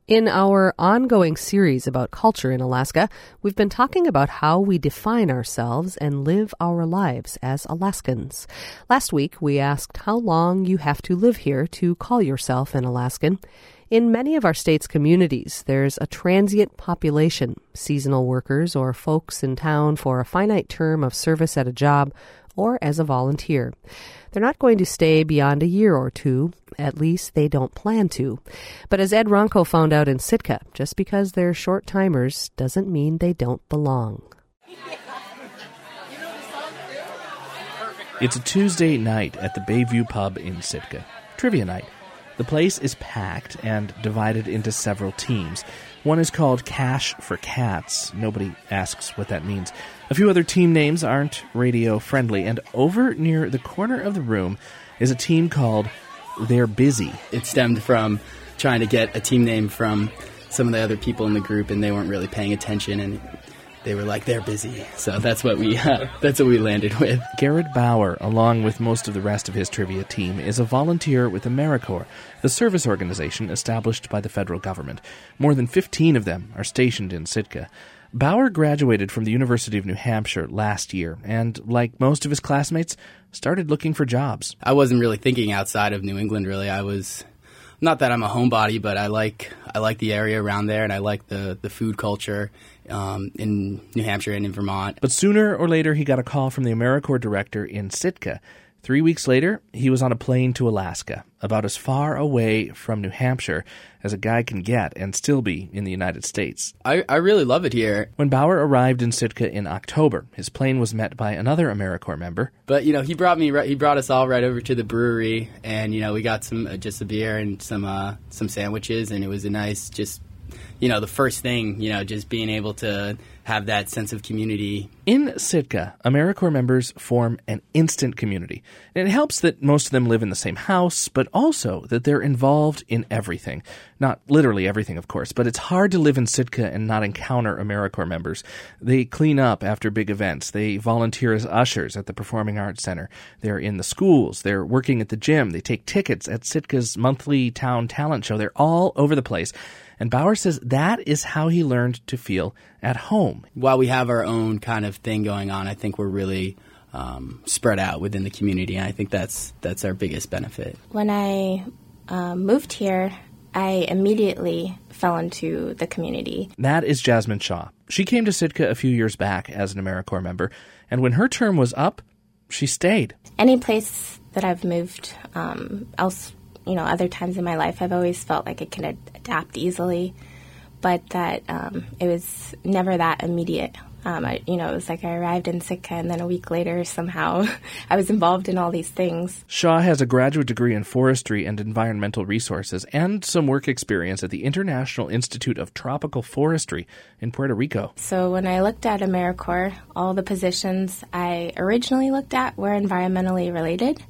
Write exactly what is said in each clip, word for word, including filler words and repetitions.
In our ongoing series about culture in Alaska, we've been talking about how we define ourselves and live our lives as Alaskans. Last week, we asked how long you have to live here to call yourself an Alaskan. In many of our state's communities, there's a transient population, seasonal workers or folks in town for a finite term of service at a job or as a volunteer. They're not going to stay beyond a year or two. At least they don't plan to. But as Ed Ronco found out in Sitka, just because they're short-timers doesn't mean they don't belong. It's a Tuesday night at the Bayview Pub in Sitka. Trivia night. The place is packed and divided into several teams. One is called Cash for Cats. Nobody asks what that means. A few other team names aren't radio-friendly, and over near the corner of the room is a team called They're Busy. It stemmed from trying to get a team name from some of the other people in the group, and they weren't really paying attention, and they were like, they're busy. So that's what we uh, that's what we landed with. Garrett Bauer, along with most of the rest of his trivia team, is a volunteer with AmeriCorps, the service organization established by the federal government. More than fifteen of them are stationed in Sitka. Bauer graduated from the University of New Hampshire last year and, like most of his classmates, started looking for jobs. I wasn't really thinking outside of New England, really. I was, not that I'm a homebody, but I like I like the area around there, and I like the, the food culture um, in New Hampshire and in Vermont. But sooner or later, he got a call from the AmeriCorps director in Sitka. Three weeks later, he was on a plane to Alaska, about as far away from New Hampshire as a guy can get and still be in the United States. I, I really love it here. When Bauer arrived in Sitka in October, his plane was met by another AmeriCorps member. But, you know, he brought me, he brought us all right over to the brewery, and, you know, we got some, uh, just a beer and some, uh, some sandwiches, and it was a nice, just, you know, the first thing, you know, just being able to have that sense of community. In Sitka, AmeriCorps members form an instant community. And it helps that most of them live in the same house, but also that they're involved in everything. Not literally everything, of course, but it's hard to live in Sitka and not encounter AmeriCorps members. They clean up after big events. They volunteer as ushers at the Performing Arts Center. They're in the schools. They're working at the gym. They take tickets at Sitka's monthly town talent show. They're all over the place. And Bauer says that is how he learned to feel at home. While we have our own kind of thing going on, I think we're really um, spread out within the community, and I think that's that's our biggest benefit. When I uh, moved here, I immediately fell into the community. That is Jasmine Shaw. She came to Sitka a few years back as an AmeriCorps member, and when her term was up, she stayed. Any place that I've moved um, else You know, other times in my life, I've always felt like I can ad- adapt easily, but that um, it was never that immediate. Um, I, you know, it was like I arrived in Sitka, and then a week later, somehow, I was involved in all these things. Shaw has a graduate degree in forestry and environmental resources and some work experience at the International Institute of Tropical Forestry in Puerto Rico. So when I looked at AmeriCorps, all the positions I originally looked at were environmentally related.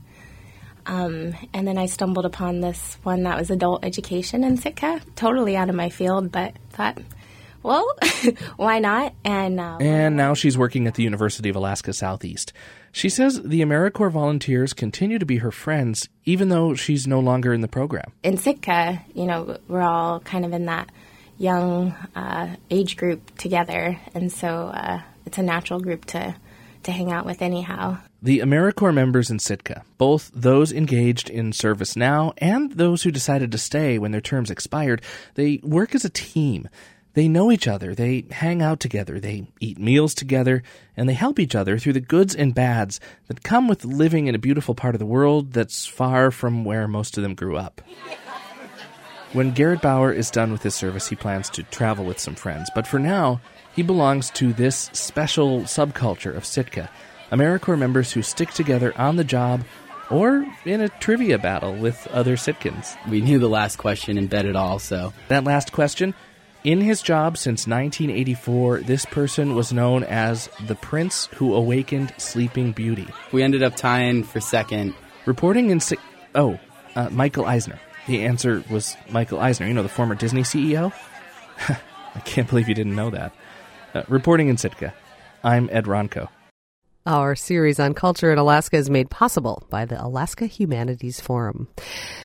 Um, and then I stumbled upon this one that was adult education in Sitka, totally out of my field, but thought, well, why not? And uh, and now she's working at the University of Alaska Southeast. She says the AmeriCorps volunteers continue to be her friends, even though she's no longer in the program. In Sitka, you know, we're all kind of in that young uh, age group together, and so uh, it's a natural group to, to hang out with anyhow. The AmeriCorps members in Sitka, both those engaged in service now and those who decided to stay when their terms expired, they work as a team. They know each other, they hang out together, they eat meals together, and they help each other through the goods and bads that come with living in a beautiful part of the world that's far from where most of them grew up. When Garrett Bauer is done with his service, he plans to travel with some friends, but for now, he belongs to this special subculture of Sitka, AmeriCorps members who stick together on the job or in a trivia battle with other Sitkans. We knew the last question and bet it all, so. That last question, in his job since nineteen eighty-four, this person was known as the Prince Who Awakened Sleeping Beauty. We ended up tying for second. Reporting in... Si- oh, uh, Michael Eisner. The answer was Michael Eisner, you know, the former Disney C E O? I can't believe you didn't know that. Uh, reporting in Sitka, I'm Ed Ronco. Our series on culture in Alaska is made possible by the Alaska Humanities Forum.